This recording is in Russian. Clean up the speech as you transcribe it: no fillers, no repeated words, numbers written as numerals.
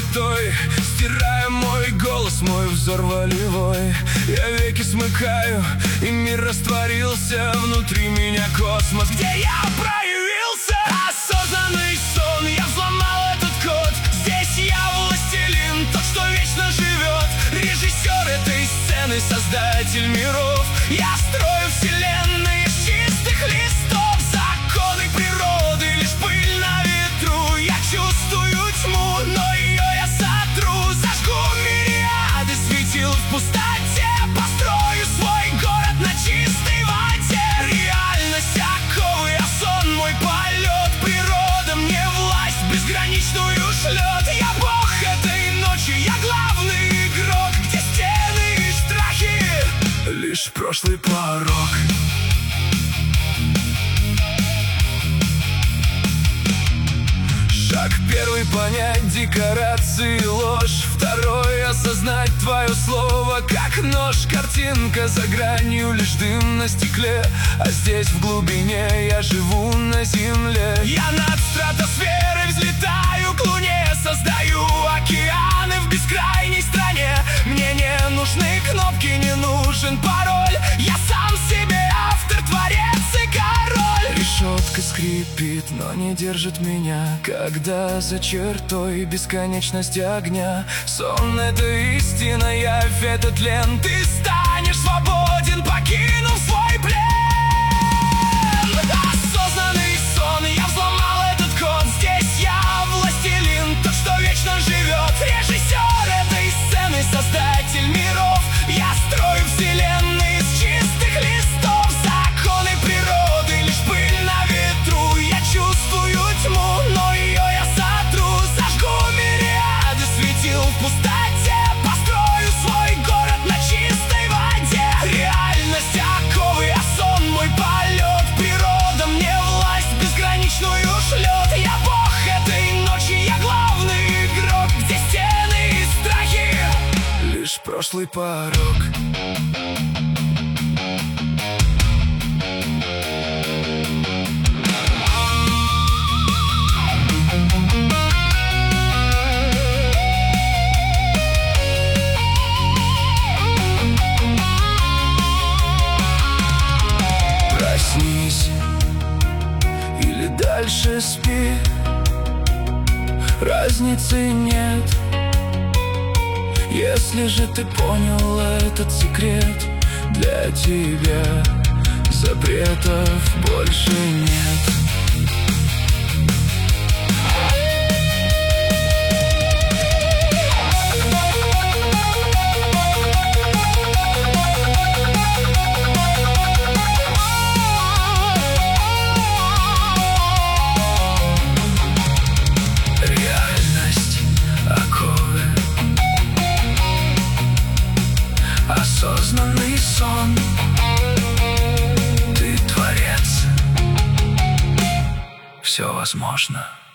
чертой, стирая мой голос, мой взор волевой. Я веки смыкаю, и мир растворился. Внутри меня космос, где я проявился. Осознанный сон, я взломал этот код. Здесь я властелин, тот, что вечно живет. Режиссер этой сцены, создатель миров. Я строю вселенные из чистых листов. Законы природы, лишь пыль на ветру. Я чувствую тьму, но ее я сотру. Зажгу мириады светил в пустоте. Построю свой город на чистой воде. Реальность оковы, а сон мой полет. Природа мне власть безграничную шлет. Я бог этой ночи, я главный игрок. Где стены и страхи, лишь прошлый порог. Шаг первый — понять декорации ложь. Второй — осознать твое слово как нож. Картинка за гранью, лишь дым на стекле. А здесь в глубине я живу на земле. Я над стратосферой взлетаю к луне. Создаю океаны в бескрайней стране. Мне не нужны кнопки, не нужен пароль. Я сам себе автор, творец и король. Решетка скрипит, но не держит меня, когда за чертой бесконечность огня. Сон — это истина, явь — это тлен. Ты станешь свободен, покинув свой плен. Осознанный сон, я взломал этот код. Здесь я властелин, тот, что вечно живет. Режиссер этой сцены, создатель миров. Я строю вселенные из чистых листов. Законы природы, лишь пыль на ветру. Я чувствую тьму, но ее я сотру. Зажгу мириады светил в пустоте. Построю свой город на чистой воде. Реальность оковы, а сон мой полет. Природа мне власть безграничную шлет. Я бог этой ночи, я главный игрок. Где стены и страхи, лишь прошлый порог. Проснись или дальше спи, разницы нет. Если же ты понял этот секрет, для тебя запретов больше нет. Осознанный сон, ты творец, все возможно.